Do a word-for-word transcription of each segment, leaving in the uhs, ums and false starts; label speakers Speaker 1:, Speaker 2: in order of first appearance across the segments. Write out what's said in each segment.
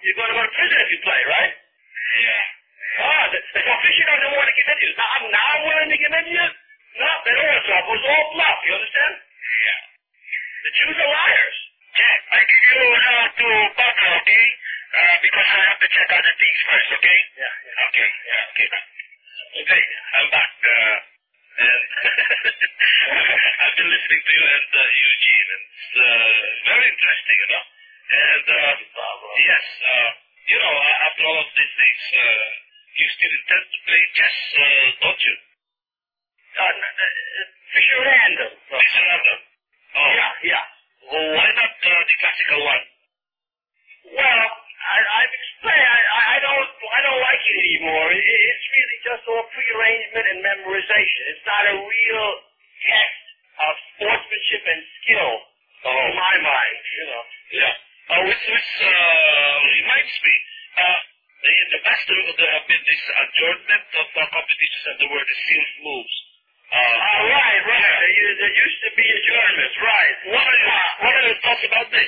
Speaker 1: You're going to go to prison if you play, right?
Speaker 2: Yeah.
Speaker 1: Ah, the, the aficionados don't want to give in to you. Now, I'm now willing to give in to you? No, they don't want to talk. It was all bluff, you understand?
Speaker 2: Yeah.
Speaker 1: The Jews are liars.
Speaker 2: Jack, I give you uh, to Butler, okay? Uh, because I have to check out the things first, okay?
Speaker 1: Yeah, yeah.
Speaker 2: Okay, yeah, okay. Okay, I'm back. Uh, and I've been listening to you and uh, Eugene, and it's uh, very interesting, you know? And, uh, yes, uh, you know, uh, after all of these things, uh, you still intend to play chess, uh, don't you?
Speaker 1: Uh, n- uh, Fisher Random.
Speaker 2: Fisher Random. Oh.
Speaker 1: Yeah, yeah.
Speaker 2: Well, why not uh, the classical one?
Speaker 1: Well, I, I've explained. I, I I don't. I don't like it anymore. It, it's really just all prearrangement and memorization. It's not a real test of sportsmanship and skill,
Speaker 2: Oh.
Speaker 1: in my mind. You know.
Speaker 2: Yeah. Uh, which which uh, reminds me, uh, in the past there there have been this adjournment of uh, competitions and there were the sealed moves. Uh,
Speaker 1: Uh, right, right. There, there used to be adjournments, right.
Speaker 2: what are your, what are your thoughts about this?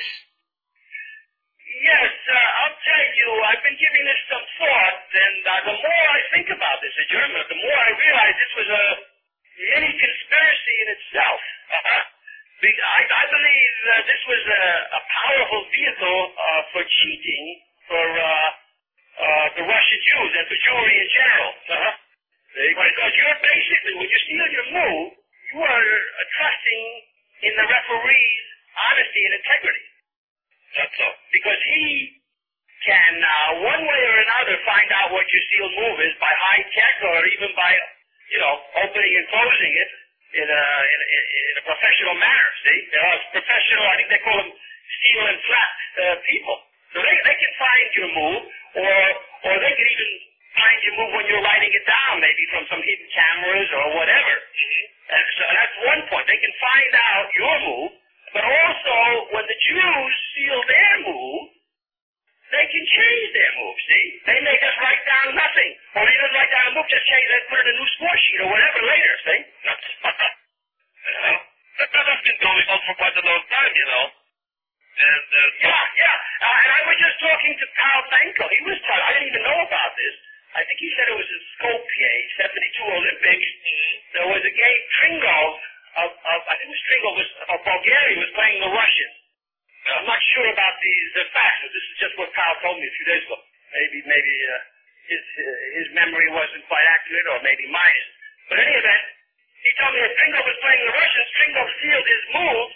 Speaker 1: Yes, uh, I'll tell you, I've been giving this some thought, and uh, the more I think about this adjournment, the more I realize this was a mini conspiracy in itself. Uh-huh. Be- I, I believe uh, this was a, a powerful vehicle uh, for cheating for uh, uh, the Russian Jews and for Jewry in general. Uh-huh. Because you're basically, when you steal your move, you are uh, trusting in the referee's honesty and integrity.
Speaker 2: That's all.
Speaker 1: Because he can, uh, one way or another, find out what your sealed move is by high tech or even by, you know, opening and closing it in a, in a, in a professional manner, see? You know, it's professional, I think they call them steel and flat uh, people. So they, they can find your move, or, or they can even find your move when you're writing it down, maybe from some hidden cameras or whatever.
Speaker 2: Mm-hmm.
Speaker 1: And so that's one point. They can find out your move, but also when the Jews seal their move, they can change their move, see? They may just write down nothing, or they don't write down a move, just change it, put it in a new score sheet or whatever later, see?
Speaker 2: That's, uh, that, that has been going on for quite a long time, you know. And, uh,
Speaker 1: Yeah, yeah. Uh, and I was just talking to Pal Benko. He was telling, I didn't even know about this. I think he said it was in Skopje, seventy-two Olympics.
Speaker 2: mm-hmm.
Speaker 1: There was a game, Tringov, of, of, I think it was Tringov, was, of Bulgaria was playing the Russians. I'm not sure about these uh, facts, but this is just what Pal told me a few days ago. Maybe, maybe uh, his uh, his memory wasn't quite accurate, or maybe mine is. But in any event, he told me that Tringov was playing the Russians. Tringov sealed his move,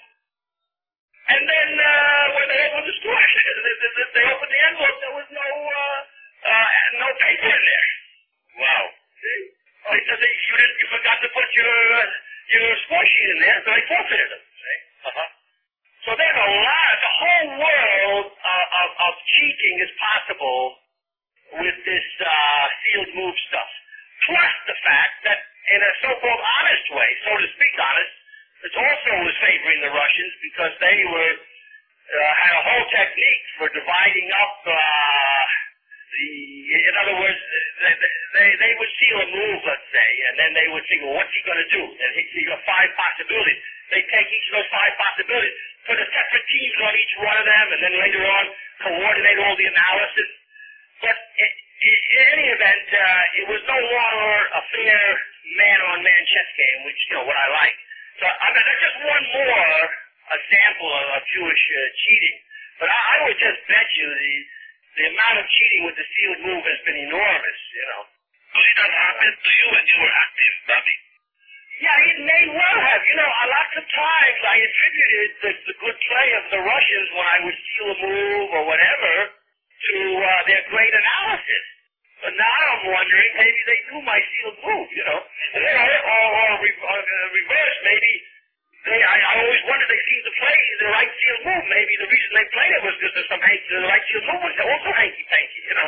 Speaker 1: and then uh, when they opened the store, they, they, they opened the envelope. There was no uh, uh, no paper in there.
Speaker 2: Wow.
Speaker 1: See? Oh, he said that you didn't, you forgot to put your uh, your score sheet in there, so they forfeited it. See?
Speaker 2: Uh-huh.
Speaker 1: So there's a lot, the whole world uh, of, of cheating is possible with this uh, sealed move stuff. Plus the fact that in a so-called honest way, so to speak honest, it also was favoring the Russians because they were uh, had a whole technique for dividing up uh, the, in other words, they, they, they would seal a move, let's say, and then they would think, well, what's he going to do? And he, you got five possibilities. They take each of those five possibilities, put a separate teams on each one of them, and then later on coordinate all the analysis. But it, it, in any event, uh, it was no longer a fair man-on-man chess game, which, you know, what I like. So I mean, that's just one more a sample of, of Jewish uh, cheating. But I, I would just bet you the the amount of cheating with the sealed move has been enormous, you know.
Speaker 2: So did that happen to you when you were active, Bobby?
Speaker 1: Yeah, it may well have. You know, a lots of times I attributed the, the good play of the Russians when I would steal a move or whatever to uh, their great analysis. But now I'm wondering, maybe they knew my sealed move, you know. And then, or, or, re, or uh, reverse, maybe they, I, I always wondered they seemed to play the right sealed move. Maybe the reason they played it was because there's some hanky, the right sealed move was also hanky-panky, you know.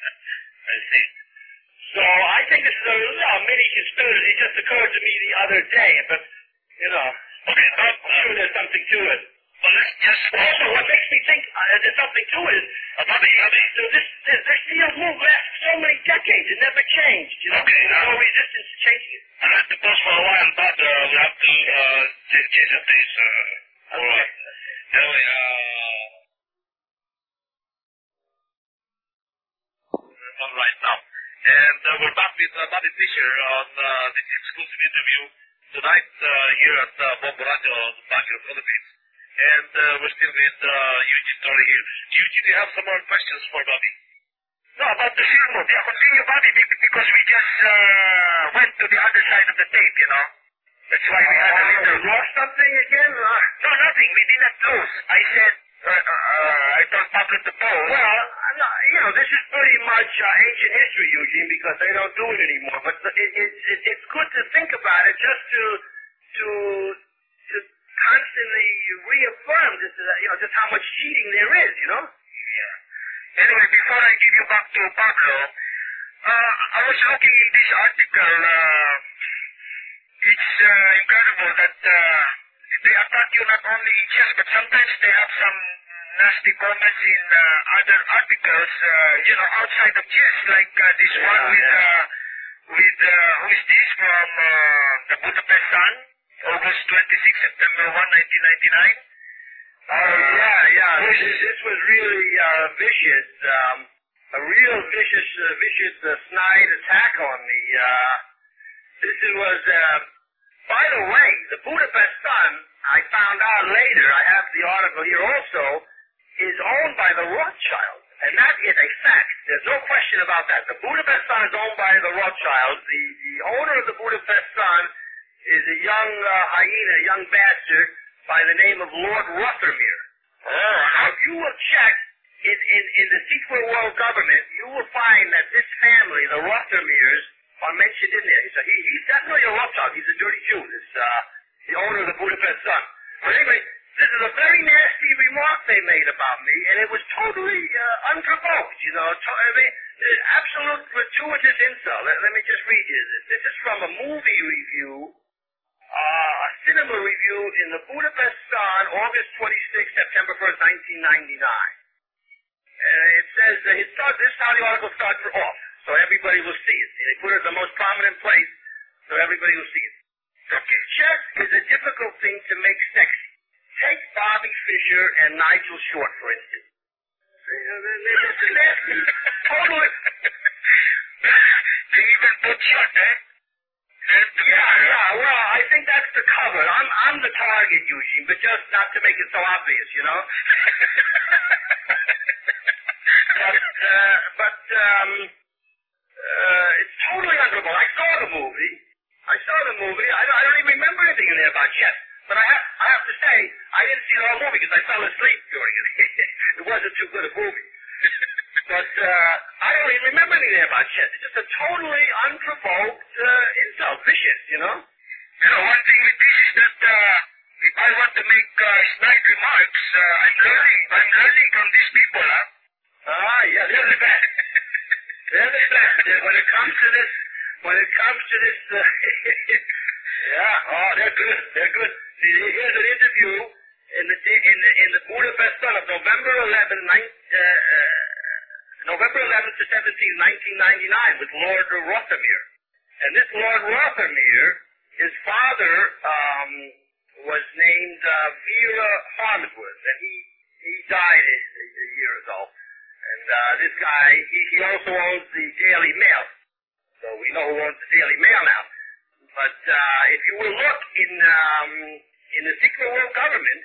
Speaker 2: I see.
Speaker 1: So I think this is a, a mini conspiracy. It just occurred to me the other day, but, you know,
Speaker 2: Okay, but,
Speaker 1: I'm sure there's something to it.
Speaker 2: well, let's just...
Speaker 1: Also, what makes me think uh, there's something to it is, uh, Bobby, Bobby, so this, this, this sealed move lasts so many decades. It never changed, you know.
Speaker 2: Okay,
Speaker 1: There's
Speaker 2: now-
Speaker 1: no resistance to changing it.
Speaker 2: I have to pause for a while, but uh, we have to uh, ch- change the pace. Uh, for,
Speaker 1: Okay.
Speaker 2: anyway, uh, on right now. And uh, we're back with uh, Bobby Fischer on uh, this exclusive interview tonight uh, here at uh, Bombo Radio, Baguio, Philippines. And uh, we're still with uh, Eugene Torre here. Eugene, do you have some more questions for Bobby?
Speaker 1: No, about the field move. Yeah, continue, Bobby, because we just uh, went to the other side of the tape, you know. That's why we had a little... Lost something again? Uh, no, nothing. We did not lose. I said, uh, uh, I told Pablo to go. Well, no, you know, this is pretty much uh, ancient history, Eugene, because they don't do it anymore. But it, it, it, it's good to think about it just to to to constantly reaffirm just, uh, you know, just how much cheating there is, you know? Yeah. Anyway, before I give you back to Pablo, uh, I was looking in this article. Uh, it's uh, incredible that uh, they attack you not only in chess, but sometimes they have some nasty comments in uh, other articles, uh, you know, outside of chess, like uh, this yeah, one with, yeah. uh, with uh, who is this, from uh, the Budapest Sun, August twenty-sixth, September first, nineteen ninety-nine. Oh, uh, yeah, yeah. This, this was really uh, vicious, um, a real vicious, uh, vicious uh, snide attack on me. Uh, this was, uh, by the way, the Budapest Sun, I found out later, I have the article here also, is owned by the Rothschilds. And that is a fact. There's no question about that. The Budapest Sun is owned by the Rothschilds. The, the owner of the Budapest Sun is a young uh, hyena, a young bastard, by the name of Lord Rothermere. Oh, now, if you will check in, in, in the secret world government, you will find that this family, the Rothermeres, are mentioned in there. So he, he's definitely a Rothschild. He's a dirty Jew. This, uh, the owner of the Budapest Sun. But anyway, this is a very nasty remark they made about me, and it was totally uh, unprovoked, you know. To, I mean, absolute gratuitous insult. Let, let me just read you this. This is from a movie review. Uh, a cinema review in the Budapest Sun, August twenty-sixth, September first, nineteen ninety-nine. And it says, uh, it starts, this is how the article starts off, so everybody will see it. They put it in the most prominent place, so everybody will see it. Okay. Chess is a difficult thing to make sexy. Take Bobby Fischer and Nigel Short, for instance. They're just nasty. Totally. They even put short, eh? Yeah, yeah, well, I think that's the cover. I'm I'm the target, Eugene, but just not to make it so obvious, you know? but, uh, but, um, uh, it's totally unbelievable. I saw the movie. I saw the movie. I don't, I don't even remember anything in there about chess. But I have, I have to say, I didn't see the whole movie because I fell asleep during it. It wasn't too good a movie. But uh, I don't even remember anything about chess. It's just a totally unprovoked uh, insult, vicious, you know? You know, one thing with this is that uh, if I want to make uh, snide remarks, uh, I'm learning. I'm learning from these people, huh? Ah, yeah, they're the best. They're the best. When it comes to this, when it comes to this, uh, yeah, oh, they're good. They're good. See, here's an interview in the in the in the Budapest Sun of November eleventh, nine, uh, uh, November eleventh to seventeenth, nineteen ninety-nine, with Lord Rothermere. And this Lord Rothermere, his father um, was named uh, Vera Farnsworth, and he he died a, a year ago. And uh, this guy, he, he also owns the Daily Mail. So we know who owns the Daily Mail now. But uh, if you will look in um, in the secret world government,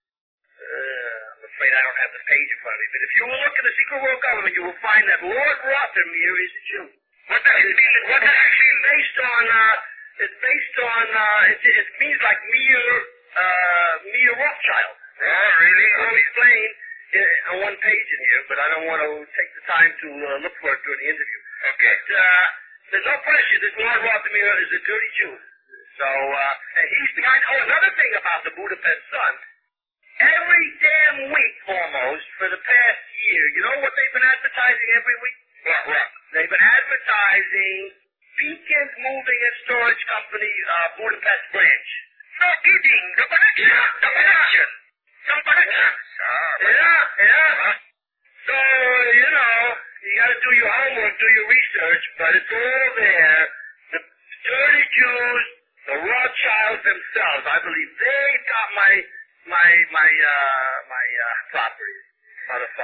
Speaker 1: uh, I'm afraid I don't have the page in front of me, but if you will look in the secret world government, you will find that Lord Rothermere is a Jew. What does it mean? What does it mean? Based on, uh, it's based on, uh, it, it means like Mir, uh, Mir Rothschild. Oh, really? I'll explain uh, on one page in here, but I don't want to take the time to uh, look for it during the interview. Okay. But, uh, there's no question this Lord Rothermere is a dirty Jew. So, uh, and he's behind, oh, another thing about the Budapest Sun, every damn week almost for the past year, you know what they've been advertising every week? What, what? They've been advertising Beacon's Moving and Storage Company, uh, Budapest branch. No kidding, the connection, yeah, the connection, some connections. Yeah, yeah, yeah. So, you know, you gotta do your homework, do your research, but it's all there. The dirty Jews, the Rothschilds themselves, I believe they got my, my, my, uh, my, uh, property, motherfuckers.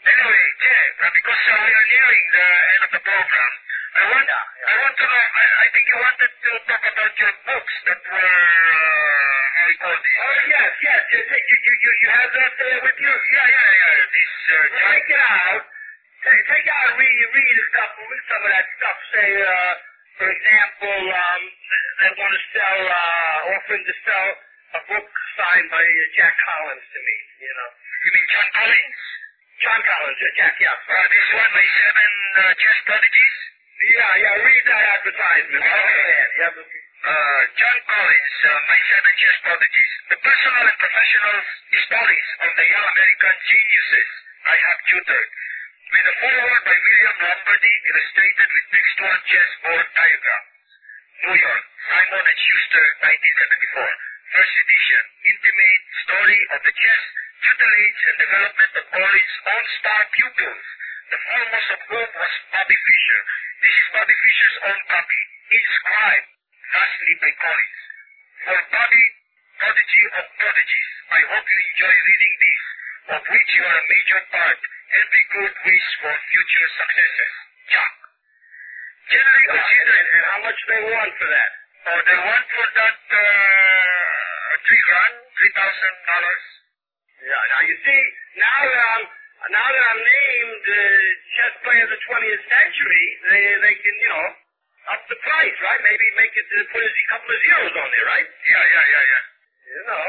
Speaker 2: Anyway, Jay, uh, because uh, we are nearing the end of the program, I want,
Speaker 1: Yeah, yeah.
Speaker 2: I want to know, I, I think you wanted to talk about your books that were, uh, how you call this?
Speaker 1: Oh, yes, yes. You, you, you, you, you have that there with you?
Speaker 2: Yeah, yeah, yeah. This, uh,
Speaker 1: Take it out. Take, take out and read, read stuff, read some of that stuff. Say, uh, for example, um, they want to sell, uh, offering to sell a book signed by uh, Jack Collins to me, you know.
Speaker 2: You mean John Collins?
Speaker 1: John Collins, uh, Jack, yeah.
Speaker 2: Uh, this one, My Seven uh, Chess Prodigies?
Speaker 1: Yeah, yeah, read that advertisement.
Speaker 2: Okay.
Speaker 1: Yeah, but,
Speaker 2: Uh, John Collins, uh, My Seven Chess Prodigies. The personal and professional stories of the young American geniuses I have tutored. With a foreword by William Lombardi, illustrated with textual chessboard diagrams. New York, Simon and Schuster, nineteen seventy-four. First edition, intimate story of the chess, tutelage, and development of Collins' own star pupils, the foremost of whom was Bobby Fischer. This is Bobby Fischer's own copy, inscribed, lastly by Collins. For Bobby, prodigy of prodigies, I hope you enjoy reading this, of which you are a major part. Every good wish for future successes. Jack. Generally considered,
Speaker 1: and how much they want for that?
Speaker 2: oh, they want for that, uh, three grand, three thousand dollars.
Speaker 1: Yeah, now you see, now that I'm, now that I'm named uh, chess player of the twentieth century, they, they can, you know, up the price, right? Maybe make it, uh, put a z- couple of zeros on there, right?
Speaker 2: Yeah, yeah, yeah, yeah.
Speaker 1: You know.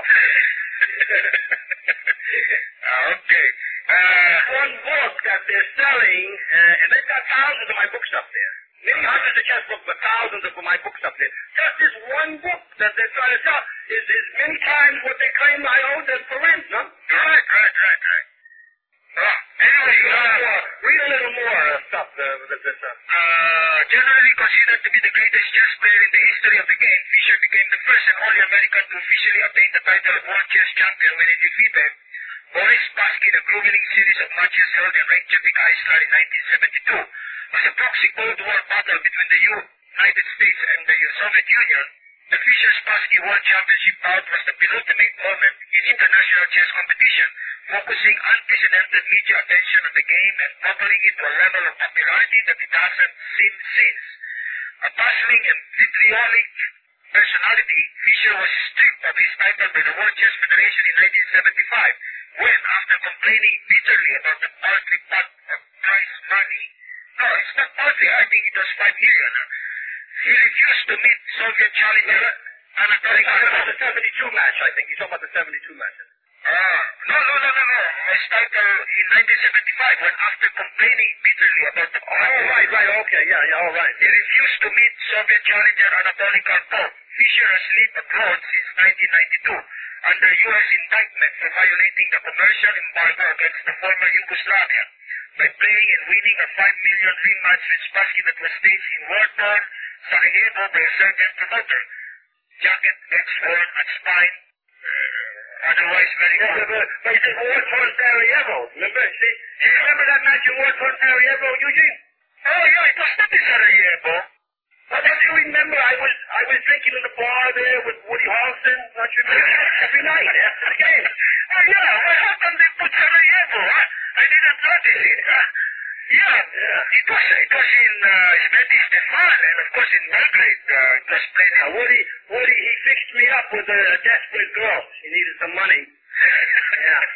Speaker 2: uh, okay. Uh,
Speaker 1: One book that they're selling, uh, and they've got thousands of my books up there. Many hundreds of chess books, but thousands of my books up there. Just this one book that they're trying to sell is, is many times what they claim I owe them for rent, huh?
Speaker 2: right, right, right, right. Uh, anyway,
Speaker 1: Read a little
Speaker 2: uh,
Speaker 1: more, read a little more uh, stuff. Uh, that, that, uh,
Speaker 2: uh, generally considered to be the greatest chess player in the history of the game, Fischer became the first and only American to officially obtain the title of World Chess Champion when he defeated Boris Spassky in a grueling series of matches held in Reykjavik, Iceland in nineteen seventy-two. As a proxy Cold War battle between the United States and the Soviet Union, the Fischer-Spassky World Championship bout was the penultimate moment in international chess competition, focusing unprecedented media attention on the game and propelling it to a level of popularity that it hasn't seen since. A puzzling and vitriolic personality, Fischer was stripped of his title by the World Chess Federation in nineteen seventy-five, when, after complaining bitterly about the paltry pot of prize money, no, it's not paltry, I think it was five million, uh, he refused to meet Soviet challenger Anatoly
Speaker 1: He's talking about
Speaker 2: Karpov.
Speaker 1: the seventy-two match, I think. He's talking about the seventy-two match.
Speaker 2: Ah, no, no, no, no, no. His title in nineteen seventy-five, when after complaining bitterly about the
Speaker 1: Oh, right, right, okay, yeah, yeah, all right.
Speaker 2: he refused to meet Soviet challenger Anatoly Karpov. Fischer has lived abroad since nineteen ninety-two under U S indictment for violating the commercial embargo against the former Yugoslavia by playing and winning a five million ring match with Spassky that was staged in war-torn Sarajevo by a certain promoter. Jacket gets worn at spine, uh, otherwise very
Speaker 1: Yeah,
Speaker 2: good.
Speaker 1: but, but, but he said war-torn Sarajevo, remember? See, you remember that match in war-torn Sarajevo, Eugene?
Speaker 2: Oh, yeah, it was not in Sarajevo.
Speaker 1: Well, don't you remember I was I was drinking in the bar there with Woody Harrelson, don't you remember? Every night after the game.
Speaker 2: Oh, yeah, what happened they put Sarajevo, huh? I didn't notice it, huh? Yeah,
Speaker 1: Yeah.
Speaker 2: it was, it was in uh, Sveti Stefan, and of course in Belgrade, uh, it was played
Speaker 1: Now,
Speaker 2: in...
Speaker 1: Woody, Woody, he fixed me up with a desperate girl. She needed some money. Yeah.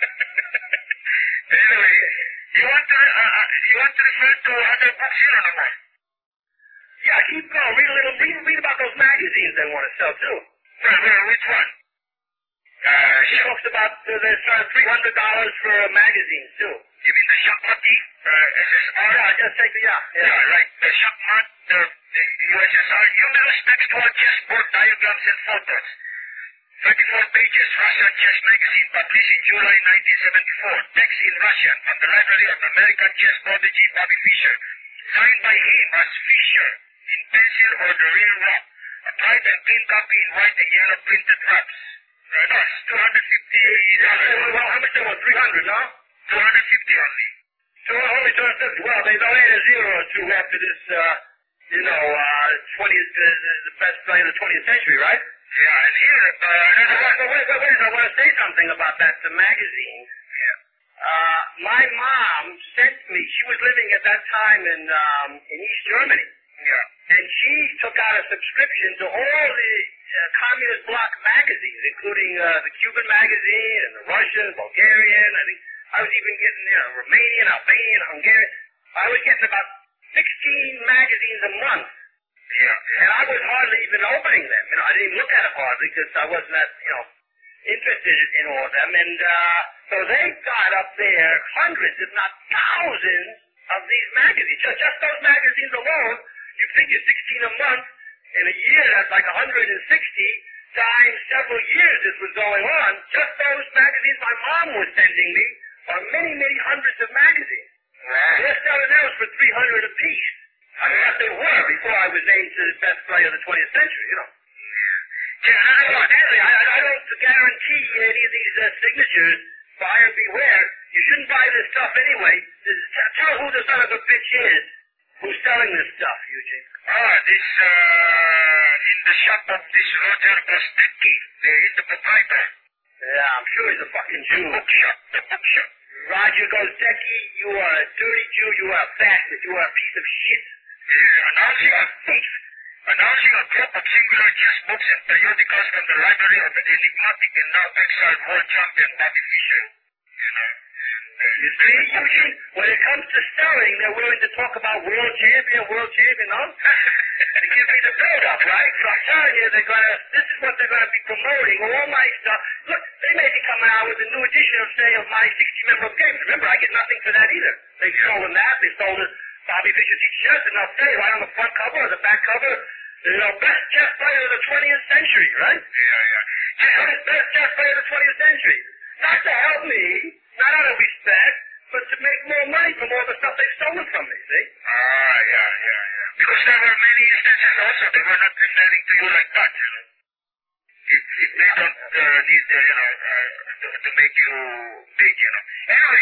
Speaker 2: Anyway, you want to, uh, uh, you want to refer to other books here or no more?
Speaker 1: Yeah, keep going. Read a little. Read, read about those magazines they want to sell too.
Speaker 2: Well, well, which one? Uh,
Speaker 1: She
Speaker 2: Shak-
Speaker 1: talks about uh, they're selling three hundred dollars for a magazine too.
Speaker 2: you mean the Shakmati, uh, S S R?
Speaker 1: Yeah, just take the yeah.
Speaker 2: Yeah,
Speaker 1: Yeah.
Speaker 2: right. The Shakmat, the, the U S S R, numerous textual chessboard diagrams and photos. thirty-four pages, Russian Chess Magazine, published in July nineteen seventy-four. Text in Russian from the library of American chess prodigy Bobby Fischer. Signed by him as Fischer, in pencil or the real rock. A bright and clean copy in white and yellow printed wraps. Uh, no, it's two hundred fifty dollars.
Speaker 1: Well, well, how much they want? Three hundred, no?
Speaker 2: two hundred fifty only.
Speaker 1: So only two hundred fifty. Well, they they'll add a zero or two after this. Uh, you know, uh, twentieth, uh, the best player of the twentieth century, right?
Speaker 2: Yeah, and here, uh, another one.
Speaker 1: Wait, wait, wait, wait, I want to say something about that the magazine.
Speaker 2: Yeah.
Speaker 1: Uh, my mom sent me, she was living at that time in, um, in East Germany.
Speaker 2: Yeah.
Speaker 1: And she took out a subscription to all the uh, communist bloc magazines, including uh, the Cuban magazine and the Russian, Bulgarian. I think I was even getting, you know, Romanian, Albanian, Hungarian. I was getting about sixteen magazines a month.
Speaker 2: Yeah.
Speaker 1: And I was hardly even opening them. You know, I didn't even look at them hardly because I wasn't that, you know, interested in all of them. And uh, so they got up there hundreds, if not thousands, of these magazines. Just, just those magazines alone, you figure sixteen a month. In a year, that's like one hundred sixty times several years this was going on. Just those magazines my mom was sending me are many, many hundreds of magazines.
Speaker 2: Right.
Speaker 1: They're selling those for three hundred apiece. I mean, what they were before I was named to the best player of the twentieth century, you know.
Speaker 2: Yeah, I
Speaker 1: So,
Speaker 2: don't know.
Speaker 1: Stanley, I, I don't guarantee any of these uh, signatures. Buyer beware. You shouldn't buy this stuff anyway. This, tell who the son of a bitch is who's selling this stuff, Eugene.
Speaker 2: Ah, this, uh, in the shop of this Roger Kostecki. He's the proprietor.
Speaker 1: Yeah, I'm sure he's a fucking Jew.
Speaker 2: The bookshop. The bookshop.
Speaker 1: Roger Gostecki, you are a dirty Jew. You are a bastard. You are a piece of shit.
Speaker 2: Yeah, announcing a thief. Announcing a group of singular chess books and periodicals from the library of the enigmatic and now exiled world champion Bobby Fischer. You know, and, uh,
Speaker 1: You see, Eugene, when it comes to selling, they're willing to talk about world champion, world champion, no? To give me the build-up, right? So I'm telling you, they're gonna, this is what they're gonna be promoting, all my stuff. Look, they may be coming out with a new edition of, say, of my sixty-member games. Remember, I get nothing for that either. They sold them that, they sold it, Bobby Fischer teaches chess, and they'll say right on the front cover or the back cover, you know, best chess player of the twentieth century, right?
Speaker 2: yeah, yeah.
Speaker 1: Best, best chess player of the twentieth century. Not to help me, not out of respect, but to make more money from all the stuff they've stolen from me, see?
Speaker 2: Ah, yeah, yeah, yeah. Because there were many instances also they were not referring to you like that, you know. If, if they don't uh, need, uh, you know, uh, to, to make you big, you know. Anyway,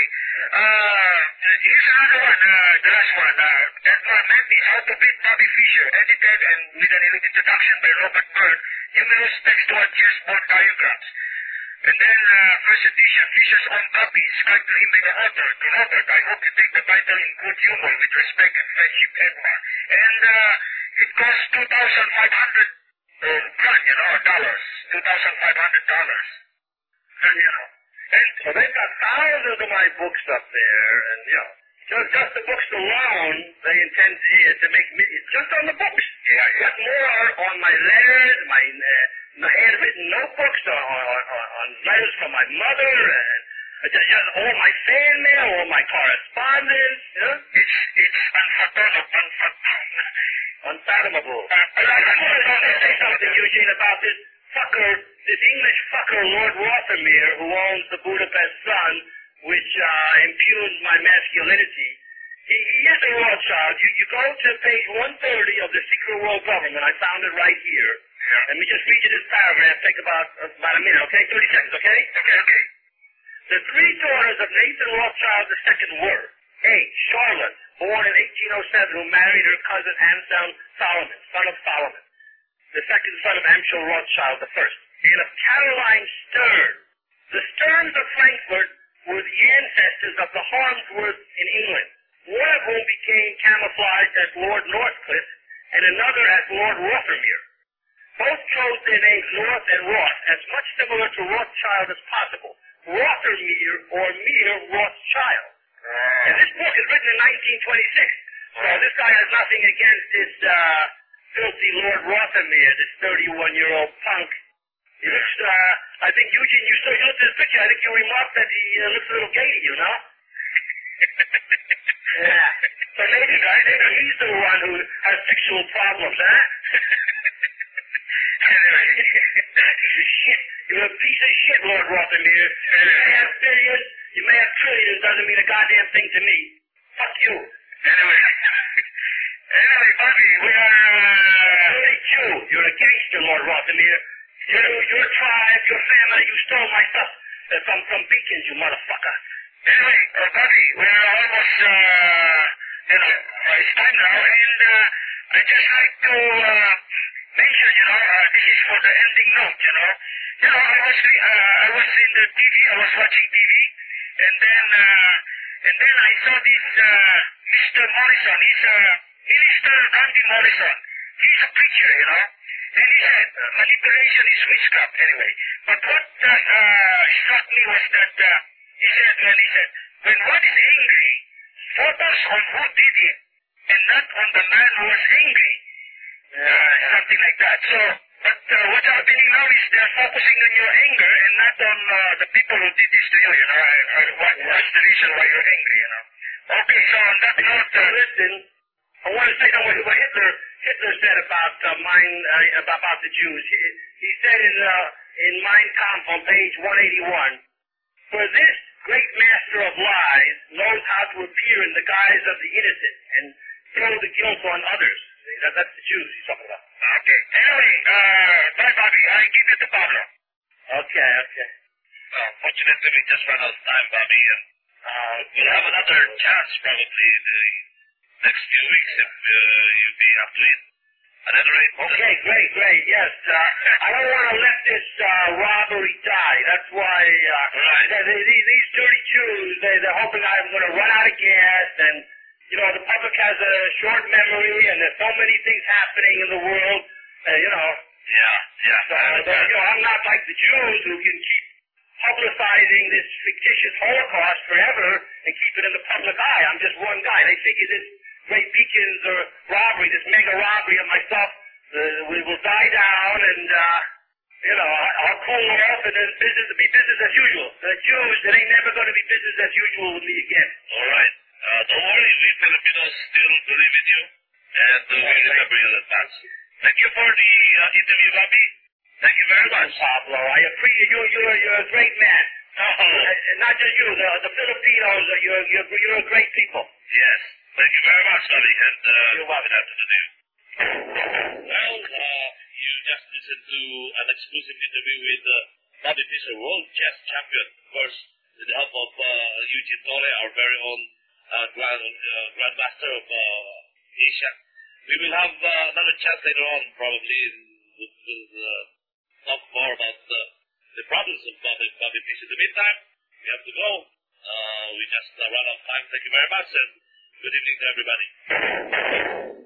Speaker 2: uh, here's another one, uh, the last one. Uh, that one meant is How to Beat Bobby Fischer, edited and with an introduction by Robert Byrne, numerous textual chessboard diagrams. And then, uh, first edition, Fischer's own copy, scribed to him by the author. To Robert, I hope you take the title in good humor with respect and friendship, Edmar. And, uh, it costs two thousand five hundred uh, yuan, you know, dollars. two thousand five hundred dollars. And, you know.
Speaker 1: And so they've got thousands of my books up there, and, you know, just, just the books alone, they intend to, uh, to make millions. Just on the books.
Speaker 2: Yeah, yeah.
Speaker 1: But more on my letters, my, uh, my handwritten notebooks, on, on, on, on letters from my mother, and uh, just, just all my fan mail, all my correspondence, you know?
Speaker 2: It's, it's unfathomable, unfathomable.
Speaker 1: Unfathomable.
Speaker 2: Uh,
Speaker 1: I, I just want to say something, Eugene, about this fucker, this English fucker, Lord Rothermere, who owns the Budapest Sun, which uh, impugns my masculinity. He, he is a Rothschild. You, you go to page one thirty of the Secret World Government. I found it right here.
Speaker 2: Yeah.
Speaker 1: Let me just read you this paragraph. Take about about a minute, okay? thirty seconds, okay?
Speaker 2: Okay, okay.
Speaker 1: The three daughters of Nathan Rothschild the second were A. Charlotte, born in eighteen oh seven, who married her cousin Anselm Solomon, son of Solomon, the second son of Amschel Rothschild the first, and of Caroline Stern. The Sterns of Frankfurt were the ancestors of the Harmsworth in England, one of whom became camouflaged as Lord Northcliffe and another as Lord Rothermere. Both chose their names North and Roth, as much similar to Rothschild as possible. Rothermere or Mere Rothschild. And this book is written in nineteen twenty-six. So this guy has nothing against this uh, filthy Lord Rothermere, this thirty-one-year-old punk. He looks, uh, I think, Eugene, you saw, you looked at his picture, I think you remarked that he uh, looks a little gay to you, no? Yeah. So maybe, guys, maybe he's the one who has sexual problems, huh? Anyway, piece of shit. You're a piece of shit, Lord Rothermere. You may have billions, you may have trillions, doesn't mean a goddamn thing to me. Fuck you.
Speaker 2: Anyway, anyway, Bobby, we are, uh...
Speaker 1: You're a Jew. You're a gangster, Lord Rothermere. You, your tribe, your family, you stole my stuff uh, from, from Beacons, you motherfucker.
Speaker 2: Anyway, uh, Bobby, we're almost, uh, you know, uh, it's time now, and, uh, I'd just like to, uh, mention, you know, uh, this is for the ending note, you know. You know, I was, uh, I was in the T V, I was watching T V, And then, uh, and then I saw this, uh, Mister Morrison. He's, uh, Minister Andy Morrison. He's a preacher, you know. And he said, uh, manipulation is witchcraft anyway. But what, uh, uh, struck me was that, uh, he said, when he said, when one is angry, focus on who did it, and not on the man who was angry. Uh, something like that. So, but uh, what's happening now is they're focusing on your anger and not on uh, the people who did this to you, you know. I, I, what, what's the reason why you're angry, you know? Okay, so on that note, uh,
Speaker 1: listen, I want to say what, what Hitler, Hitler said about uh, mine, uh, about, about the Jews. He, he said in, uh, in Mein Kampf on page one eighty-one, for this great master of lies knows how to appear in the guise of the innocent and throw the guilt on others. That, that's the Jews he's talking about.
Speaker 2: Okay. Anyway, uh, bye, Bobby. I give it to Pablo.
Speaker 1: Okay, okay.
Speaker 2: Well, fortunately, we just ran out of time, Bobby, and uh, we'll have another chance probably the next few weeks if uh, you'll be up to it. At any rate,
Speaker 1: okay, great, great. Yes, uh, I don't want to let this uh, robbery die. That's why uh,
Speaker 2: right.
Speaker 1: they, they, these dirty Jews, they, they're hoping I'm going to run out of gas and. You know, the public has a short memory, and there's so many things happening in the world, uh, you know.
Speaker 2: Yeah, yeah.
Speaker 1: So, uh, you know, I'm not like the Jews who can keep publicizing this fictitious Holocaust forever and keep it in the public eye. I'm just one guy. They figure this great Beacons or robbery, this mega robbery of my stuff, uh, will, will die down, and, uh, you know, I'll cool off, and then business will be business as usual. The Jews, it ain't never going to be business as usual with me again.
Speaker 2: All right. Uh, don't worry, we Filipinos still believe in you, and uh, we remember you in advance. Thank you for the uh, interview, Bobby. Thank you very much.
Speaker 1: Pablo, I appreciate you. You're, you're a great man.
Speaker 2: Oh.
Speaker 1: Uh, not just you, the, the Filipinos, uh, you're, you're, you're a great people.
Speaker 2: Yes. Thank you very much, Bobby, and uh,
Speaker 1: you're welcome.
Speaker 2: Good afternoon. Well, uh, you just listened to an exclusive interview with uh, Bobby Fischer, world chess champion, of course, with the help of uh, Eugene Torre, our very own Uh, Grand, uh, Grandmaster of uh, Asia. We will have uh, another chance later on, probably. We'll, we'll uh, talk more about uh, the problems of Bobby, Bobby Fish. In the meantime, we have to go. Uh, we just uh, run out of time. Thank you very much, and good evening to everybody.